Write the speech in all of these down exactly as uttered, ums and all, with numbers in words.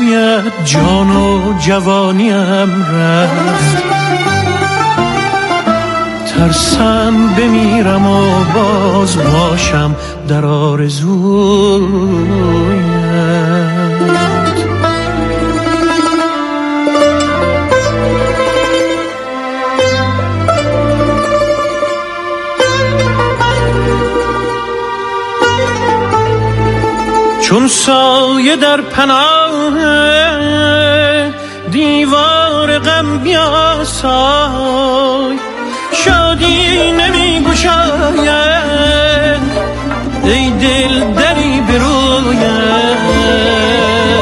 رویت جان و جوانیم رفت، ترسم بمیرم و باز باشم در آرزویت. چون سایه در پناه دیوار غم بیاسای، شادی نمی گشاید ای دل دری بروید.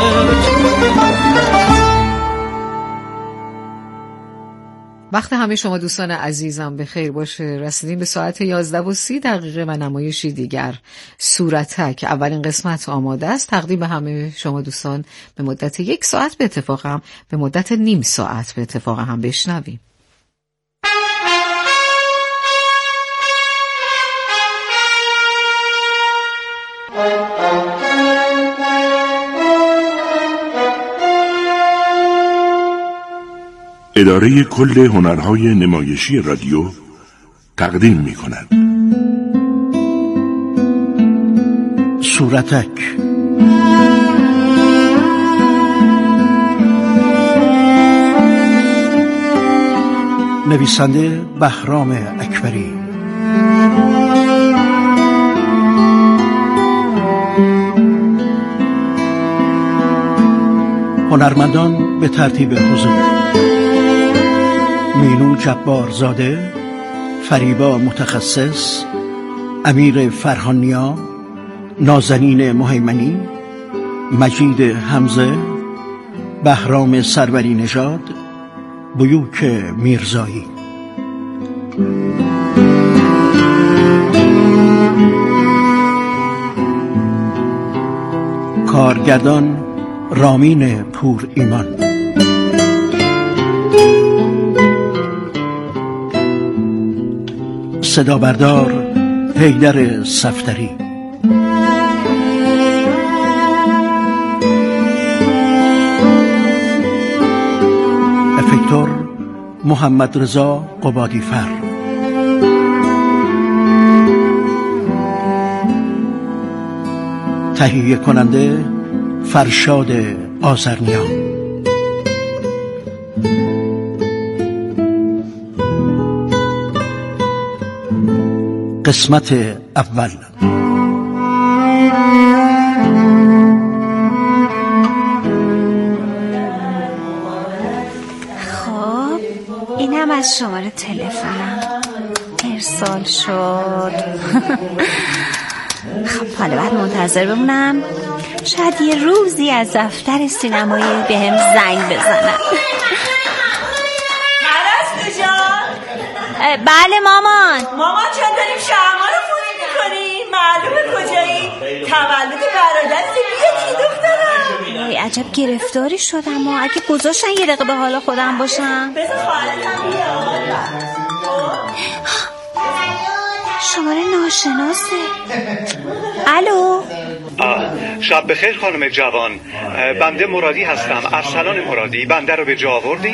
وقت همه شما دوستان عزیزم به خیر باشه. رسیدیم به ساعت یازده و سی دقیقه و نمایشی دیگر، صورتک، اولین قسمت آماده است. تقدیم به همه شما دوستان به مدت یک ساعت به اتفاق هم به مدت نیم ساعت به اتفاق هم بشنویم. اداره کل هنرهای نمایشی رادیو تقدیم می کند صورتک، نویسنده بهرام اکبری، هنرمندان به ترتیب حضور: مینو جبارزاده، فریبا متخصص، امیر فرهانیا، نازنین مهیمنی، مجید حمزه، بهرام سروری نژاد، بیوک میرزایی. کارگردان رامین پور ایمان. صدا بردار حیدر صفتری. افکتور محمد رضا قبادیفر. تهیه کننده فرشاد آذرنیا. قسمت اول. خب اینم از شماره تلفنم ارسال شد. خب حالا باید منتظر بمونم، شاید یه روزی از دفتر سینمایی بهم زنگ بزنن. پرسته جان. بله مامان. مامان چون داریم شرما رو خونی میکنیم، معلومه کجایی؟ تولد برادرت بیا دیگه دخترم. وای عجب گرفتاری شدم و اگه گذاشتن یه دقیقه به حال خودم باشم. بذار خواهرتم بیاد. شماره ناشناسه. الو. شب بخیر خانم جوان، بنده مرادی هستم، ارسلان مرادی. بنده رو به جا آوردین؟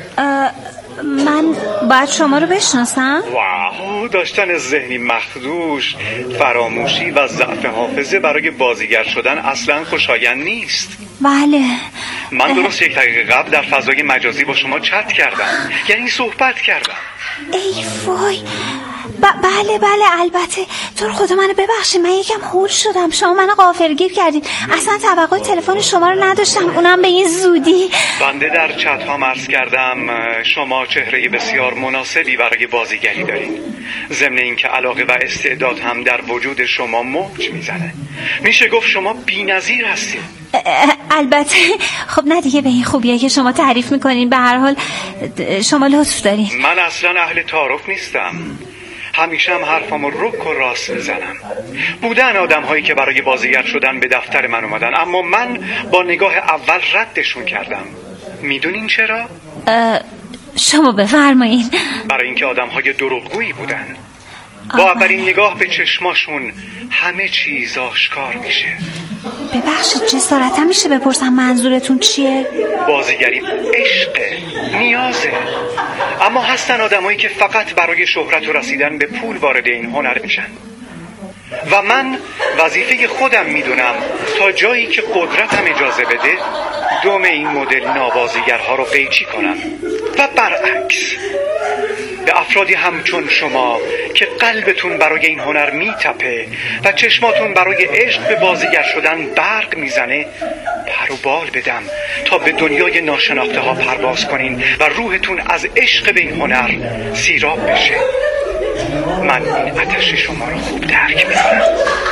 من باید شما رو بشناسم؟ واو، داشتن ذهنی مخدوش، فراموشی و ضعف حافظه برای بازیگر شدن اصلا خوشایند نیست. بله. من درست یک دقیقه قبل در فضای مجازی با شما چت کردم، یعنی صحبت کردم. ای وای، ب- بله بله البته. تو رو خدا منو ببخشید، من یکم هول شدم، شما منو غافلگیر کردین، اصلا توقع تلفن شما رو نداشتم، اونم به این زودی. بنده در چت ها عرض کردم شما چهره بسیار مناسبی برای بازیگری دارین، ضمن اینکه علاقه و استعداد هم در وجود شما موج میزنه. میشه گفت شما بی‌نظیر هستید. البته خب نه دیگه، به این خوبیه که شما تعریف میکنین، به هر حال شما لطف دارین. من اصلا اهل تعارف نیستم، همیشه هم حرفامو رک و راست میزنم. بودن آدم هایی که برای بازیگر شدن به دفتر من اومدن، اما من با نگاه اول ردشون کردم. میدونین چرا؟ شما بفرمایین. برای اینکه آدم های دروغگویی بودن. با اولین نگاه به چشماشون همه چیز آشکار میشه. ببخشید جسارتا میشه بپرسم منظورتون چیه؟ بازیگری عشقه، نیازه. اما هستن آدمایی که فقط برای شهرت و رسیدن به پول وارد این هنر میشن و من وظیفه خودم میدونم تا جایی که قدرتم اجازه بده دوم این مدل نابازیگرها رو قیچی کنم و برعکس به افرادی همچون شما که قلبتون برای این هنر میتپه و چشماتون برای عشق به بازیگر شدن برق میزنه پر و بال بدم تا به دنیای ناشناخته ها پرواز کنین و روحتون از عشق به این هنر سیراب بشه. من این آتش شما رو خوب درک میکنم.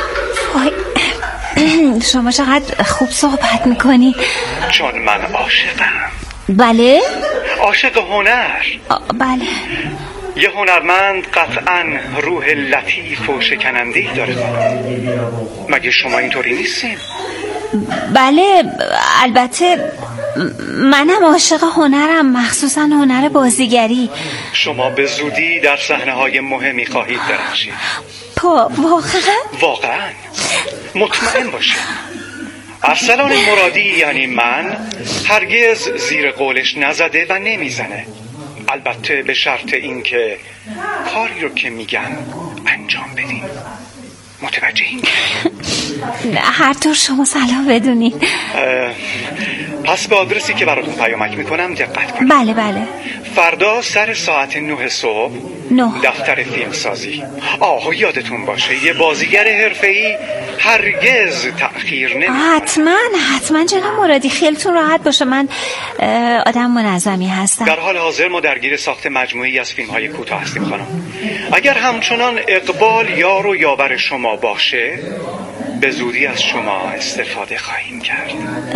وای شما چقدر خوب صحبت میکنی. چون من عاشقم. بله؟ عاشق هنر. بله. یه هنرمند قطعاً روح لطیف و شکننده‌ای داره. مگه شما اینطوری نیستین؟ بله البته منم عاشق هنرم، مخصوصا هنر بازیگری. شما به زودی در صحنه‌های مهمی خواهید درخشید. پا واقعا؟ واقعا مطمئن باشید. ارسلان مرادی یعنی من هرگز زیر قولش نزده و نمیزنه، البته به شرط اینکه کاری رو که میگم انجام بدین. متوجهین؟ هر طور شما صلاح بدونین. پس به آدرسی که براتون پیامک میکنم دقت کنید. بله بله. فردا سر ساعت نه صبح نه. دفتر فیلم سازی. آه یادتون باشه یه بازیگر حرفه‌ای هرگز تأخیر نمی‌کنه. حتما حتما جناب مرادی خیلیتون راحت باشه، من آدم منظمی هستم. در حال حاضر ما درگیر ساخت مجموعی از فیلم‌های کوتاه هستیم خانم. اگر همچنان اقبال یار و یاور شما باشه به زودی از شما استفاده خواهیم کرد.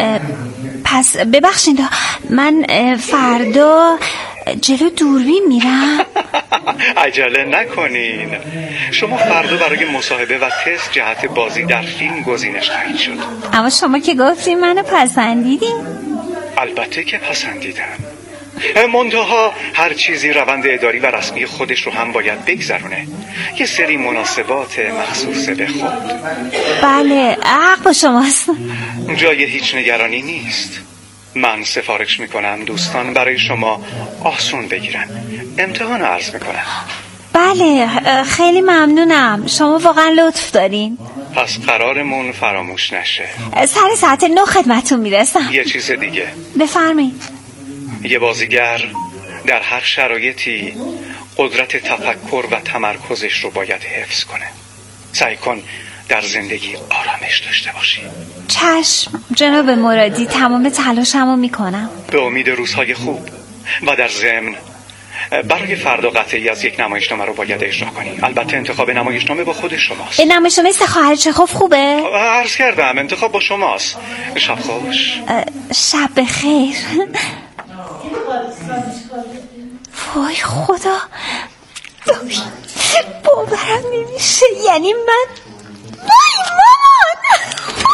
پس ببخشید من فردا جلو دوربین میرم. عجله نکنین، شما فردا برای مصاحبه و تست جهت بازی در فیلم گزینش خواهید شد. اما شما که گفتین منو پسندیدین. البته که پسندیدم، منتها هر چیزی روند اداری و رسمی خودش رو هم باید بگذرونه. یه سری مناسبات مخصوص به خود. بله حق با شماست. جای هیچ نگرانی نیست. من سفارش میکنم دوستان برای شما آسون بگیرن. امتحان رو عرض میکنم. بله خیلی ممنونم، شما واقعا لطف دارین. پس قرارمون فراموش نشه. سر ساعت نه خدمتون میرسم. یه چیز دیگه بفرمایید. یه بازیگر در هر شرایطی قدرت تفکر و تمرکزش رو باید حفظ کنه. سعی کن در زندگی آرامش داشته باشی. چشم جناب مرادی، تمام تلاشمو میکنم. به امید روزهای خوب. و در ضمن برای فردا قطعی از یک نمایشنامه رو باید اجرا کنی. البته انتخاب نمایشنامه با خود شماست. این نمایشنامه سه خواهر چخوف خوبه؟ عرض کردم انتخاب با شماست. شب خوش. شب بخیر. وای خدا، وای باورم نمیشه، یعنی من وای مامان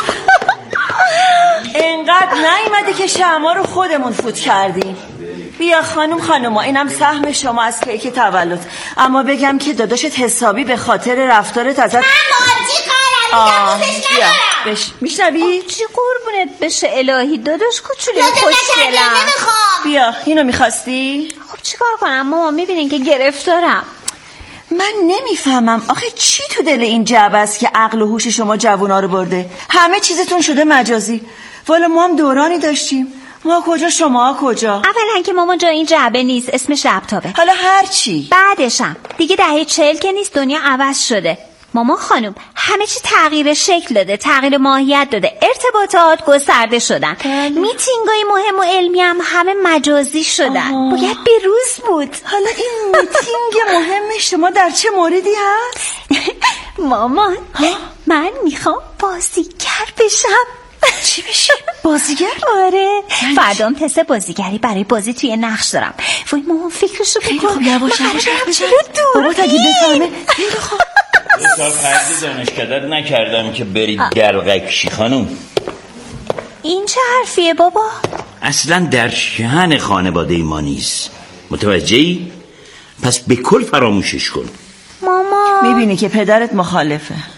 اینقدر نیومده که شمع رو خودمون فوت کردیم. بیا خانم خانوما، اینم سهم شما از کیک تولد. اما بگم که داداشت حسابی به خاطر رفتارت ازت من بازی کارم بیا بش میشنوی؟ چی قربونت بشه الهی داداش کوچولی خوشگلم. بیا اینو میخواستی؟ خب چیکار کنم مامان، میبینین که گرفتارم. من نمیفهمم آخه چی تو دل این جعبه است که عقل و هوش شما جوونا رو برده. همه چیزتون شده مجازی. والا ما هم دورانی داشتیم. ما کجا شما کجا؟ اولا که مامان جا این جعبه نیست، اسمش لپتاپه. حالا هر چی. بعدشم دیگه دهه چهل که نیست، دنیا عوض شده. مامان خانم همه چی تغییر شکل داده، تغییر ماهیت داده، ارتباطات گسترده شدن. میتینگای مهم و علمی هم همه مجازی شدن. آه. باید به روز بود. حالا این میتینگ مهم شما در چه موردی هست؟ مامان ها؟ من میخوام بازیگر بشم. چی بشی؟ بازیگر؟ آره فردام تست بازیگری برای بازی توی نقش دارم. وای مامان فکرشو بکن. خب یواش یواش بابا تا اگه بفهمه. خب سال فرضی دانشکدت نکردم که برید دلغکشی خانم. این چه حرفیه بابا؟ اصلا در شأن خانواده ما نیست، متوجهی؟ پس به کل فراموشش کن. ماما میبینی که پدرت مخالفه.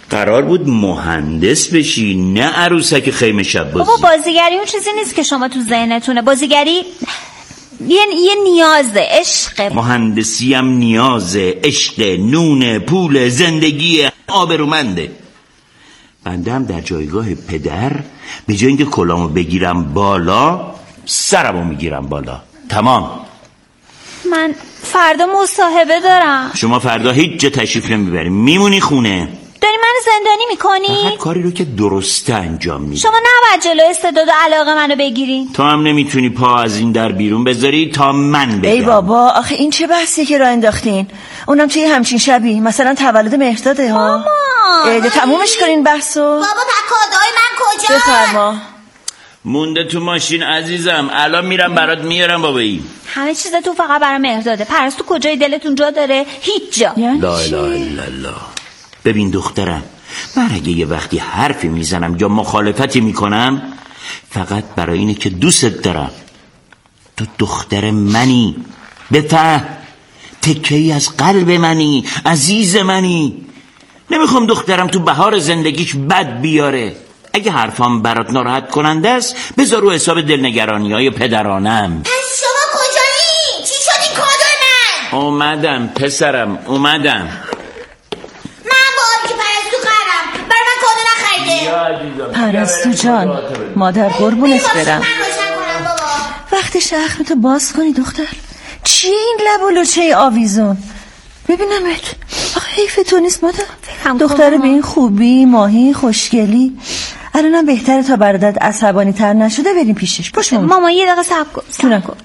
قرار بود مهندس بشی، نه عروسک خیمه شب بازی. بابا بازیگری اون چیزی نیست که شما تو ذهنتونه. بازیگری یه, یه نیازه، عشقه. مهندسی هم نیازه، عشق، نون، پول، زندگی، آبرومنده. بنده هم در جایگاه پدر به جای اینکه کلامو بگیرم بالا، سرمو میگیرم بالا. تمام. من فردا مصاحبه دارم. شما فردا هیچ جا تشریف نمیبریم، میمونی خونه. داری من زندانی میکنی؟ فقط کاری رو که درسته انجام میدی. شما نباید جلو استعداد و علاقه منو بگیرین. تو هم نمیتونی پا از این در بیرون بذاری تا من بگم. ای بابا آخه این چه بحثی که راه انداختین؟ اونم توی همچین شبی، مثلا تولد مهرداده ها. مامان ده تمومش کنین بحثو. بابا پکادای من کجا؟ بفرما. مونده تو ماشین عزیزم، الان میرم برات میارم بابایی. همه چیز تو فقط برای مهرداده. پرستو کجای دلتون جا داره؟ هیچ جا. لا اله الا الله. ببین دخترم، من اگه یه وقتی حرفی میزنم یا مخالفتی میکنم فقط برای اینه که دوست دارم. تو دختر منی، بفهم، تکه‌ای از قلب منی، عزیز منی. نمیخوام دخترم تو بهار زندگیش بد بیاره. اگه حرفام برات ناراحت کننده است بذار رو حساب دلنگرانی های پدرانم. پس شما کجایی؟ چی شد این کادو من؟ اومدم پسرم، اومدم. من باید که پرستو قرم برای من کادو نخریده. پرستو جان، مادر قربونت برم. وقتی شخمتو باز کنی دختر. چی این لب و لوچه آویزون؟ ببینمت. آخه حیف تو نیست مادر؟ دختر به این خوبی، ماهی، خوشگلی. الانم بهتره تا برادرت عصبانی تر نشده بریم پیشش. پشت ماما یه دقیقه صبر کن. صبر کن.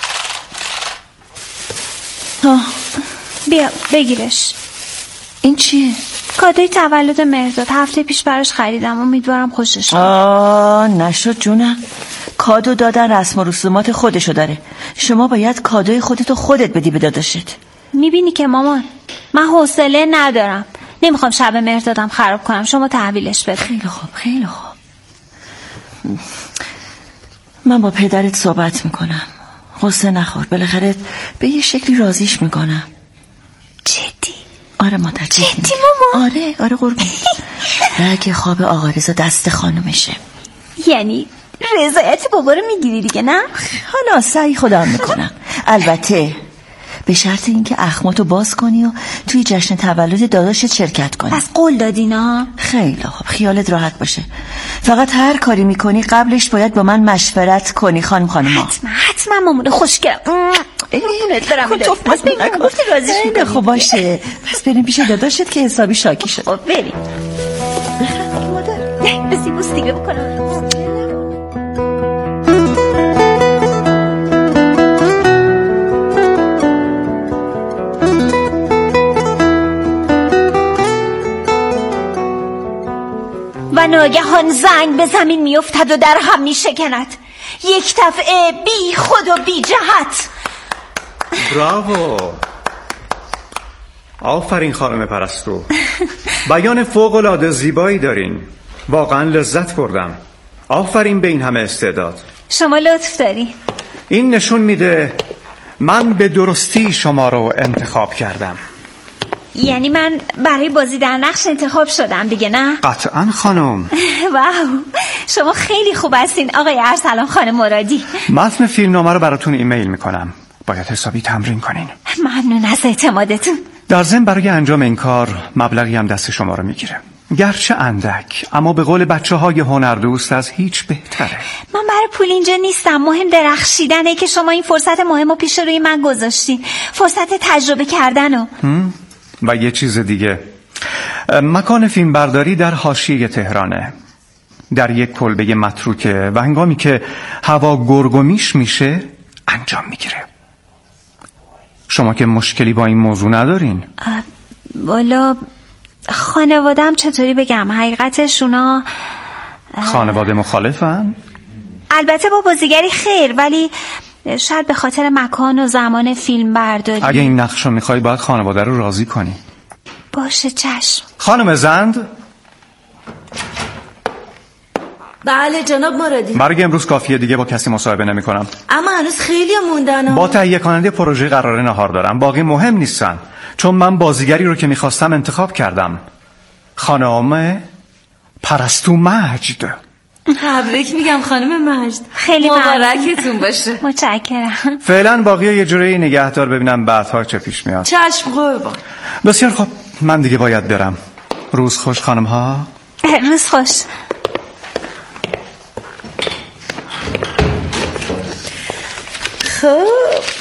آه. بیا بگیرش. این چیه؟ کادوی تولد مهرداد. هفته پیش براش خریدم، امیدوارم خوشش بیاد. آه نشد جونم. کادو دادن رسم و رسومات خودشو داره. شما باید کادوی خودتو خودت بدی به داداشت. میبینی که مامان من حوصله ندارم. نمیخوام شب مهردادم خراب کنم. شما تحویلش بده. خیلی خوب خیلی خوب. من با پدرت صحبت میکنم. غصه نخور، بالاخره به یه شکلی راضیش میکنم. جدی؟ آره مادر جدی. جدی مامان؟ آره آره قربون. اگه خواب آقا رضا دست خانومشه. یعنی رضایت بابا رو میگیری دیگه نه؟ حالا سعی خودم میکنم. البته به شرط اینکه اخماتو باز کنی و توی جشن تولد داداشت شرکت کنی. پس قول دادی نه؟ خیلی خوب، خیالت راحت باشه. فقط هر کاری میکنی قبلش باید با من مشورت کنی خانم خانوما. حتما حتما مامون خوشگلم. قربونت برم. پس ببین گفتی راضیش میکنی. خب باشه، پس بریم پیش داداشت که حسابی شاکی شد. خب بریم. مادر بسی بوس دیگه بکنم. و ناگهان زنگ به زمین میافتد و در هم میشکند. یک دفعه بی خود و بی جهت. براوو، آفرین خانم پرستو. بیان فوق العاده زیبایی دارین. واقعا لذت بردم. آفرین به این همه استعداد. شما لطف داری. این نشون میده من به درستی شما رو انتخاب کردم. یعنی من برای بازی در نقش انتخاب شدم دیگه نه؟ قطعا خانم. واو، شما خیلی خوب هستین آقای ارسلان خانم مرادی. متن فیلمنامه رو براتون ایمیل میکنم. باید حسابی تمرین کنین. ممنون از اعتمادتون. در ضمن برای انجام این کار مبلغی هم دست شما رو میگیره. گرچه اندک، اما به قول بچه های هنردوست از هیچ بهتره. من برای پول اینجا نیستم. مهم درخشیدنه که شما این فرصت مهم رو پیش روی من گذاشتین. فرصت تجربه کردنو. و یه چیز دیگه، مکان فیلم برداری در حاشیه تهرانه، در یک کلبه متروکه و هنگامی که هوا گرگومیش میشه انجام میگیره. شما که مشکلی با این موضوع ندارین؟ والا خانوادم چطوری بگم، حقیقتش اونا خانواده مخالفن؟ البته با بازیگری خیر، ولی شاید به خاطر مکان و زمان فیلم برداری. اگه این نقش رو میخوای باید خانواده رو راضی کنی. باشه چشم. خانم زند. بله جناب مرادی. برای امروز کافیه، دیگه با کسی مصاحبه نمی کنم. اما هنوز خیلی موندن. با تهیه کننده پروژه قراره نهار دارم. باقی مهم نیستن، چون من بازیگری رو که میخواستم انتخاب کردم. خانم پرستو مجد. تبریک میگم خانم مجد، خیلی مبارکتون باشه. متشکرم. فعلا باقی یه جوری نگهدار ببینم بعدها چه پیش میاد. چشم قربان. بسیار خوب، من دیگه باید برم. روز خوش خانم ها. روز خوش. خب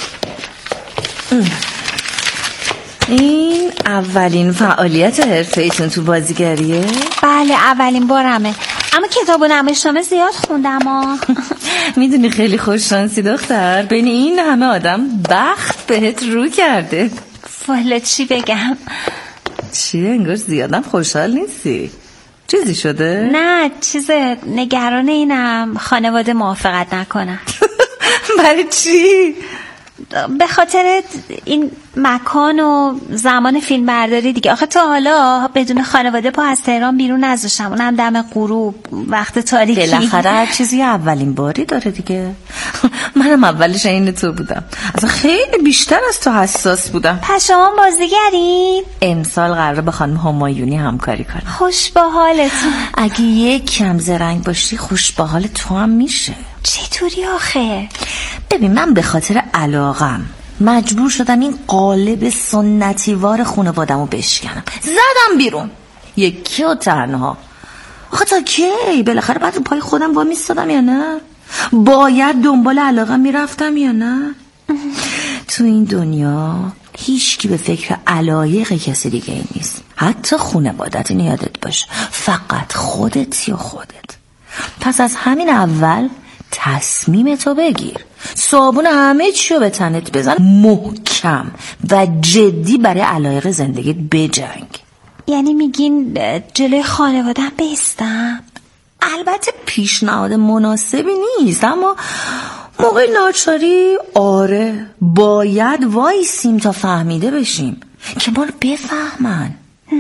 این اولین فعالیت حرفه‌ایتون تو بازیگریه؟ بله اولین بارمه، اما کتاب و نمایشنامه زیاد خوندم ها. میدونی خیلی خوش شانسی دختر، بین این همه آدم بخت بهت رو کرده. والا چی بگم؟ چیه انگار زیادم خوشحال نیستی؟ چیزی شده؟ نه چیز نگران اینم خانواده موافقت نکنن. برای چی؟ به خاطر این مکان و زمان فیلم برداری دیگه. آخه تا حالا بدون خانواده پا از تهران بیرون نذاشتم، اونم دم غروب وقت تاریکی. بالاخره هر چیزی اولین باری داره دیگه. منم اولش این تو بودم، اصلا خیلی بیشتر از تو حساس بودم. پس شما بازیگرین؟ امسال قراره با خانم همایونی همکاری کنم. خوش به حالتون. اگه یک کم زرنگ باشی خوش به حال تو هم میشه. چطوری آخه؟ ببین من به خاطر علاقم مجبور شدم این قالب سنتیوار خانوادمو بشکنم، زدم بیرون یکی و تنها. آخه تا کی؟ بالاخره بعد پای خودم وا میستادم یا نه؟ باید دنبال علاقم میرفتم یا نه؟ تو این دنیا هیچ کی به فکر علایق کسی دیگه ای نیست، حتی خانوادت. این یادت باشه، فقط خودت یا خودت. پس از همین اول تصمیم تو بگیر، صابون همه چیو به تنت بزن، محکم و جدی برای علایق زندگیت بجنگ. یعنی میگین جلوی خانوادم بیستم؟ البته پیشنهاد مناسبی نیست، اما موقع ناچاری آره باید وایسیم تا فهمیده بشیم که ما رو بفهمن.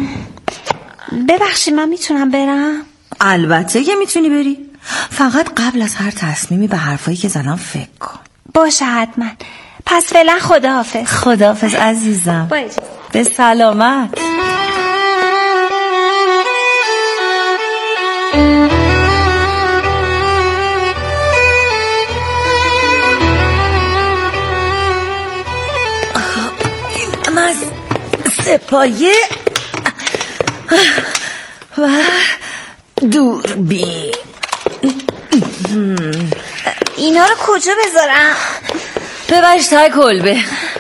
ببخشید من میتونم برم؟ البته که میتونی بری، فقط قبل از هر تصمیمی به حرفایی که زنم فکر کن. باشه حتما. پس فعلا خداحافظ. خداحافظ عزیزم. با اجازه. به سلامت. من سپایه و دوربین اینا رو کجا بذارم؟ ببرش تای کلبه.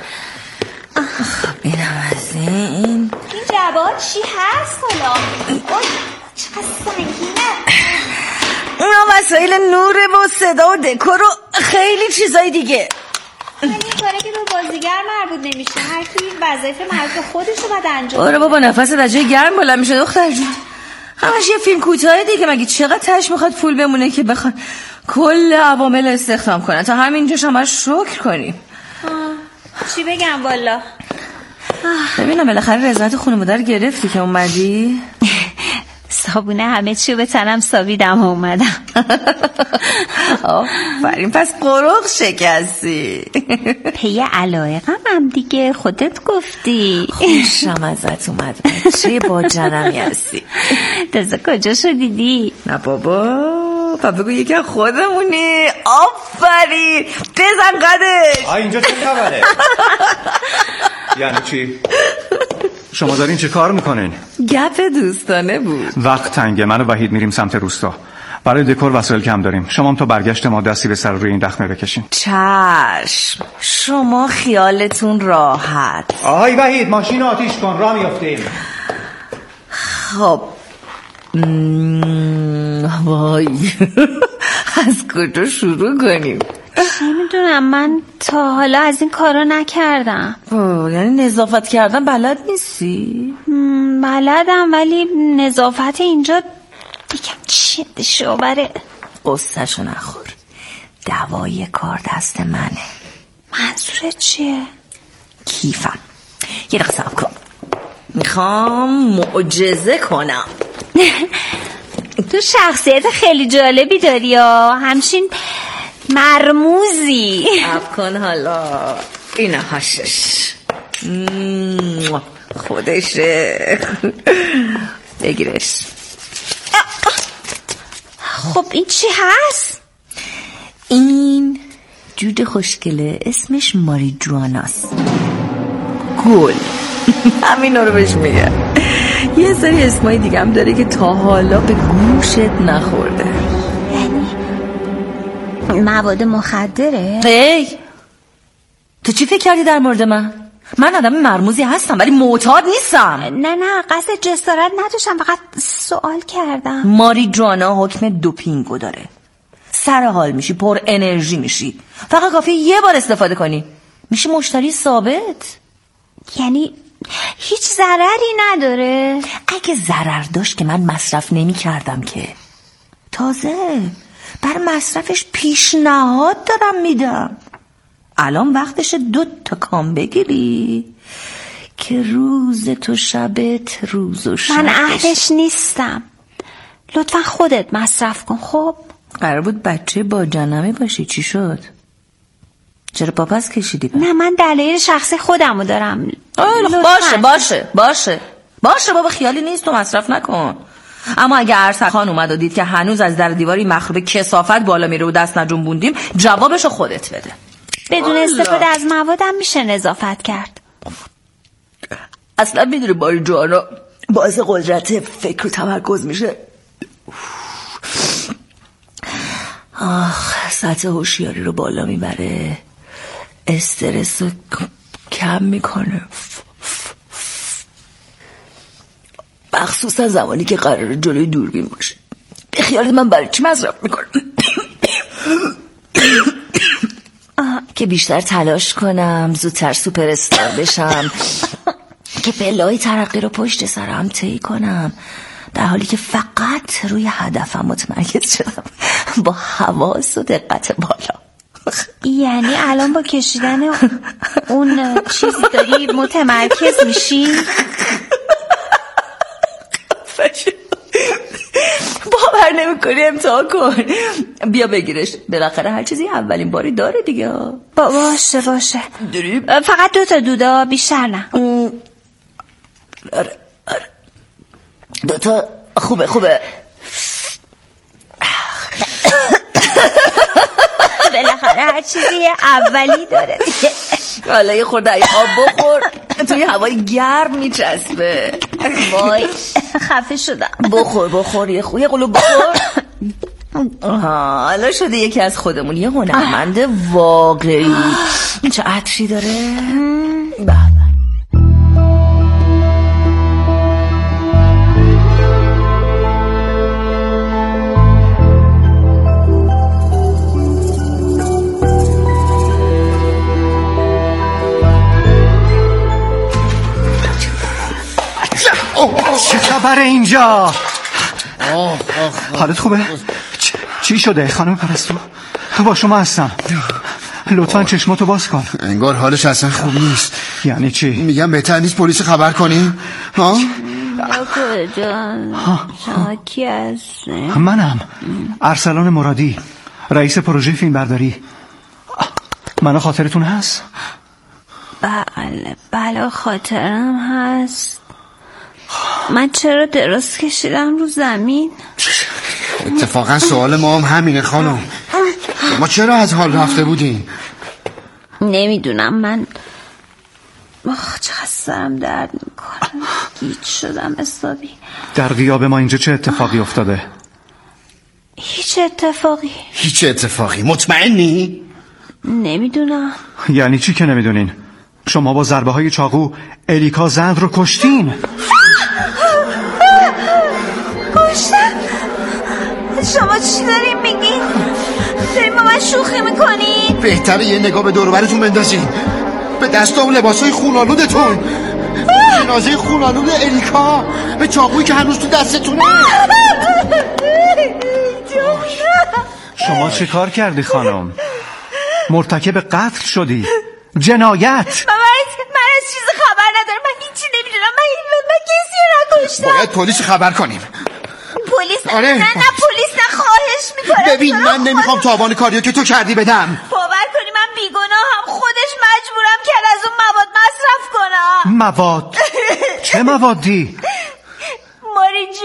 خب اینم از این. این جواب چی هست حالا؟ چقدر سنگینه. اونا وسایل نوره و صدا و دکور و خیلی چیزای دیگه. این کاره که به بازیگر مربوط نمیشه، هر کی وظایف مربوط به خودش رو باید انجام بده. آره بابا نفس در جای گرم بلند میشه دختر جون. همش یه فیلم کوتاه دیگه، مگه چقدر تاش میخواد پول بمونه که بخوان کل عوامل استخدام کنن تا همینجاش همش شکر کنیم. چی بگم والا؟ ببینم بالاخره رضایت خانواده رو گرفتی که اومدی؟ صابونه همه چی رو به تنم ساویدم و اومدم. آفرین، پس قرق شکستی. پی علایقم هم دیگه، خودت گفتی. خوشم ازت اومد، چه با جنمی هستی. تازه کجاشو دیدی؟ نه بابا، پا بگو یکی خودمونی. آفرین، بزن قدش. آه اینجا چه خبره؟ یعنی چی؟ شما دارین چه کار میکنین؟ گپ دوستانه بود. وقت تنگه، من و وحید میریم سمت روستا. برای دکور وسایل کم داریم. شما هم تا برگشت ما دستی به سر روی این دخمه بکشین. چشم، شما خیالتون راحت. آهای وحید، ماشین آتیش کن، راه میافتیم. خب وای از کجا شروع کنیم؟ نمیدونم، من تا حالا از این کارا نکردم. یعنی نظافت کردن بلد نیستی؟ بلدم، ولی نظافت اینجا دیگه چیه شوبره. قصهشو نخور، دوای کار دست منه. منظورت چیه؟ کیفم. یه دقیقه صبر کن، میخوام معجزه کنم. تو شخصیت خیلی جالبی داری یا همچین مرموزی. صبر کن حالا، اینا هاشش خودشه. بگیرش. خب این چی هست؟ این جوجه خوشگله، اسمش ماریجواناست. گل. همین رو بهش میگه. یه سری اسمای دیگه هم داره که تا حالا به گوشت نخورده. یعنی مواد مخدره؟ ای تو چی فکر کردی در مورد من؟ من آدم مرموزی هستم ولی معتاد نیستم. نه نه قصد جسارت نداشتم، فقط سوال کردم. ماریجوانا حکم دوپینگو داره. سر حال میشی، پر انرژی میشی، فقط کافیه یه بار استفاده کنی میشی مشتری ثابت. یعنی هیچ ضرری نداره؟ اگه ضرر داشت که من مصرف نمی کردم که. تازه بر مصرفش پیشنهاد دارم میدم. الان وقتش دو تا کام بگیری که روز تو شبت روز و شبش. من اهلش نیستم، لطفا خودت مصرف کن. خب قرار بود بچه با جنمه باشی، چی شد؟ چرا پاپس کشیدی؟ نه من دلیل شخصی خودمو دارم. باشه باشه باشه باشه بابا، خیالی نیست، تو مصرف نکن. اما اگه ارسخان اومد و دید که هنوز از در دیواری مخروبه کثافت بالا میره و دست نجنبوندیم، جوابشو خودت بده. بدون استفاده از موادم میشه نظافت کرد. اصلا میدونی باری جوانا باعث قدرت فکر و تمرکز میشه. آخ، سطح هوشیاری رو بالا میبره، استرس رو کم میکنه، مخصوصا زمانی که قراره جلوی دوربین باشه. به خیالت من برای چی مصرف میکنم؟ که بیشتر تلاش کنم، زودتر سوپر استار بشم، که پله‌های ترقی رو پشت سرم طی کنم، در حالی که فقط روی هدفم متمرکز شدم با حواس و دقت بالا. یعنی الان با کشیدن اون چیزی داری متمرکز میشی؟ باور نمی کنی، امتحان کن. بیا بگیرش، بالاخره هر چیزی اولین باری داره دیگه. با باشه باشه داری؟ فقط دو تا دودا، بیشتر نه. آره آره دو تا خوبه خوبه. بالاخره هر چیزی اولی داره. حالا یه خورده آب بخور، توی هوای گرم میچسبه. وای خفه شدم. بخور بخور یه خو... یه قلوب بخور. حالا شده یکی از خودمون، یه هنرمند واقعی. چه عطری داره. بابا چه خبره اینجا؟ حالت خوبه؟ چی شده خانم پرستو؟ با شما هستم، لطفا چشماتو باز کن. انگار حالش اصلا خوب نیست. یعنی چی؟ میگم بهتر نیست پلیس خبر کنیم؟ ها؟ جان شما کی هستی؟ منم ارسلان مرادی، رئیس پروژه فیلم برداری. منو خاطرتون هست؟ بله بله خاطرم هست. من چرا دراز کشیدم رو زمین؟ اتفاقا سوال ما هم همینه خانم. ما چرا از حال رفته بودیم؟ نمیدونم، من آخ چقدر سرم درد میکنم، گیج شدم حسابی. در غیاب ما اینجا چه اتفاقی افتاده؟ هیچ اتفاقی. هیچ اتفاقی؟ مطمئنی؟ نمیدونم. یعنی چی که نمیدونین؟ شما با ضربه های چاقو الیکا زند رو کشتین. کشتم؟ شما چی دارین میگین؟ دارین با من شوخی میکنین؟ بهتره یه نگاه به دور و برتون بندازین، به دستام لباسای خونالودتون، جنازه خونالود الیکا، به چاقویی که هنوز تو دستتونه. شما چه کار کردی خانم؟ مرتکب قتل شدی، جنایت. من من از چیز خبر ندارم، من هیچی نمیدونم، من من کسی رو نکشتم. باید پلیس خبر کنیم. پلیس؟ آره. نه نه پلیس نه، خواهش میکنم. ببین من نمیخوام تاوان کاریو که تو کردی بدم. باور کنی من بیگناهم، خودش مجبورم کرد از اون مواد مصرف کنم. مواد؟ چه موادی؟ ماری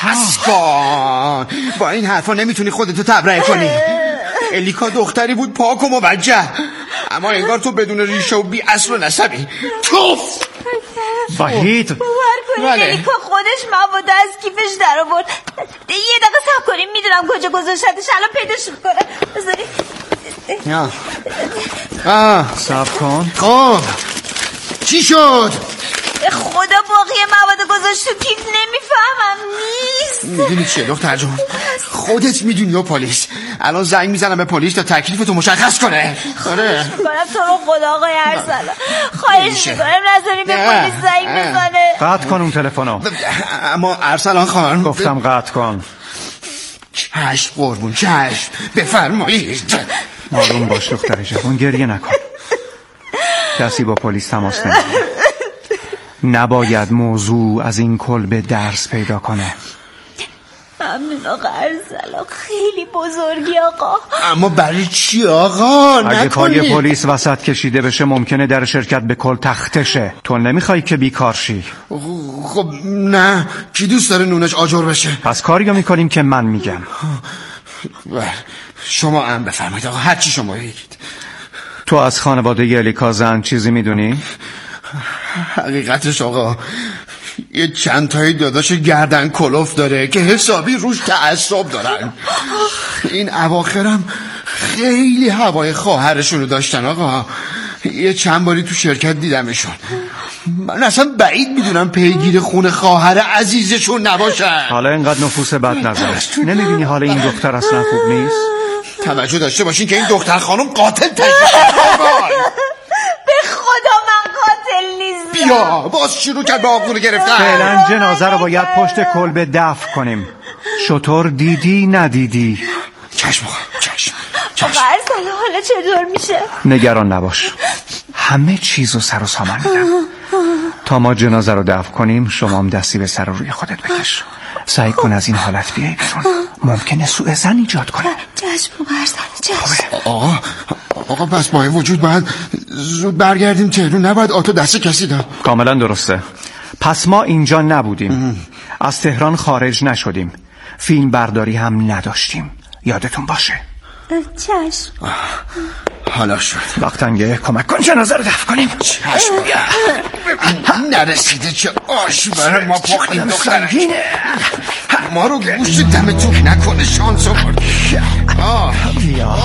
بس کن. با این حرفا نمیتونی خودتو تبرئه کنی. الیکا دختری بود پاک و موجه، اما انگار تو بدون ریشه و بی اصل و نسبی. توف. وحید باور کنید الیکا خودش مواد از کیفش در آورد. یه دقیقه صبر کنیم، میدونم کجا گذاشتش، الان پیداش میکنم. بذاری آه صبر کن. خب چی شد؟ خدا باقی مواد گذاشت تو کیف، نمیفهمم نیست. میدونی چیه دختر جون؟ خودت میدونی و پلیس. الان زنگ میزنم به پلیس تا تکلیفتو مشخص کنه. آره میکنم تو رو خدا آقای ارسلان، خواهش میکنم نذاری به پلیس زنگ بزنه. قطع کن اون تلفنو. اما ارسلان خان گفتم قطع کن. چشم قربون چشم، بفرمایید. آروم باش دختر جوان، گریه نکن. کسی با پلیس تماس نمیگیره. نباید موضوع از این کلبه درس پیدا کنه. ممنون آقا ارسلان، خیلی بزرگی آقا. اما برای چی آقا؟ اگه پای پلیس وسط کشیده بشه ممکنه در شرکت به کل تخته شه. تو نمیخوای که بیکار شی. خب نه، کی دوست داره نونش آجر بشه؟ پس کاریو میکنیم که من میگم. شما هم بفرمایید آقا، هر چی شما بگید. تو از خانواده الیکا زن چیزی میدونی؟ حقیقتش آقا یه چند تایی داداش گردن کلوف داره که حسابی روش تعصب دارن. این اواخرم خیلی هوای خواهرشونو داشتن آقا. یه چند باری تو شرکت دیدمشون. من اصلا بعید میدونم پیگیر خون خواهر عزیزشون نباشن. حالا اینقدر نفوس بد نظر. نمیبینی حال این دختر اصلا خوب نیست؟ توجه داشته باشین که این دختر خانم قاتل تشکیل. به خدا من قاتل نیستم. بیا باز شروع کرد به آقونه گرفتن. فعلا جنازه رو باید پشت کلبه دفن کنیم. شطور دیدی ندیدی؟ چشم آقا چشم چشم. آقا ارسلان حالا چطور میشه؟ نگران نباش، همه چیزو سر و سامان میدم. تا ما جنازه رو دفن کنیم شما هم دستی به سر و روی خودت بکش. سعی کن از این حالت بیای بیرون، ممکنه سوء ظن ایجاد کنه. چشم آقا ارسلان چشم. آقا آقا پس با این وجود باید زود برگردیم تهران، نباید آتو دست کسی داد. کاملا درسته. پس ما اینجا نبودیم ام. از تهران خارج نشدیم، فیلم برداری هم نداشتیم، یادتون باشه. چشم. حالا شد وقتنگه کمک کن جنازه رو دفن کنیم. چشم. نرسیده چه آشی برای ما پختیم دختره. ما رو گوشت دمتون نکنه، شانس آورد. بیا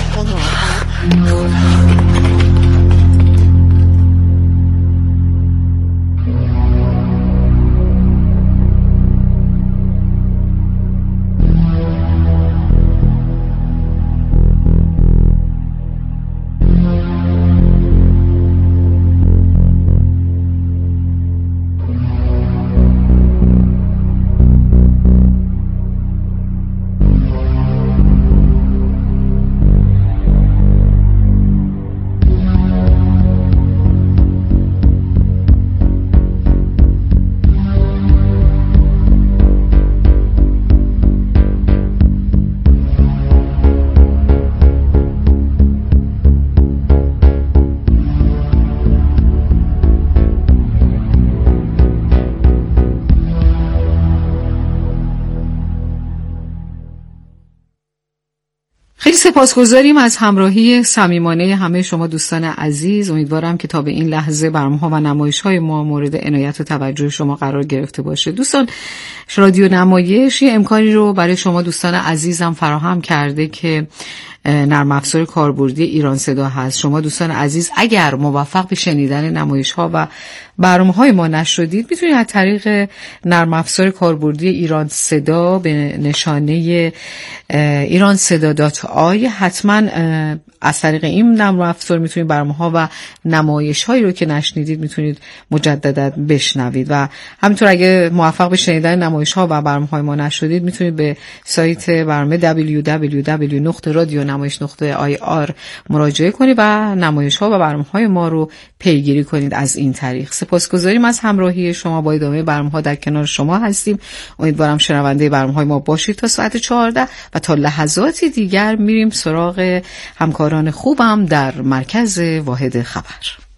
خیلی سپاسگزاریم از همراهی صمیمانه همه شما دوستان عزیز. امیدوارم که تا به این لحظه برنامه‌ها و نمایش‌های ما مورد عنایت و توجه شما قرار گرفته باشه. دوستان، رادیو نمایش یه امکانی رو برای شما دوستان عزیزم فراهم کرده که نرم افزار کاربردی ایران صدا هست. شما دوستان عزیز اگر موفق به شنیدن نمایش‌ها و برنامه‌های ما نشدید، میتونید از طریق نرم افزار کاربردی ایران صدا به نشانه ایران صدا دات آی حتما از طریق این نرم افزار میتونید برنامه‌ها و نمایش‌هایی رو که نشنیدید میتونید مجددا بشنوید. و همینطور اگه موفق به شنیدن نمایش‌ها و برنامه‌های ما نشدید، میتونید به سایت برنامه دبلیو دبلیو دبلیو نقطه رادیو نمایش نقطه آی آر مراجعه کنید و نمایش‌ها و برنامه‌های ما رو پیگیری کنید از این طریق. سپاسگزاریم از همراهی شما. با ادامه برنامه‌ها در کنار شما هستیم. امیدوارم شنونده برنامه‌های ما باشید تا ساعت چهارده و تا لحظاتی دیگر میریم سراغ همکاران خوبم در مرکز واحد خبر.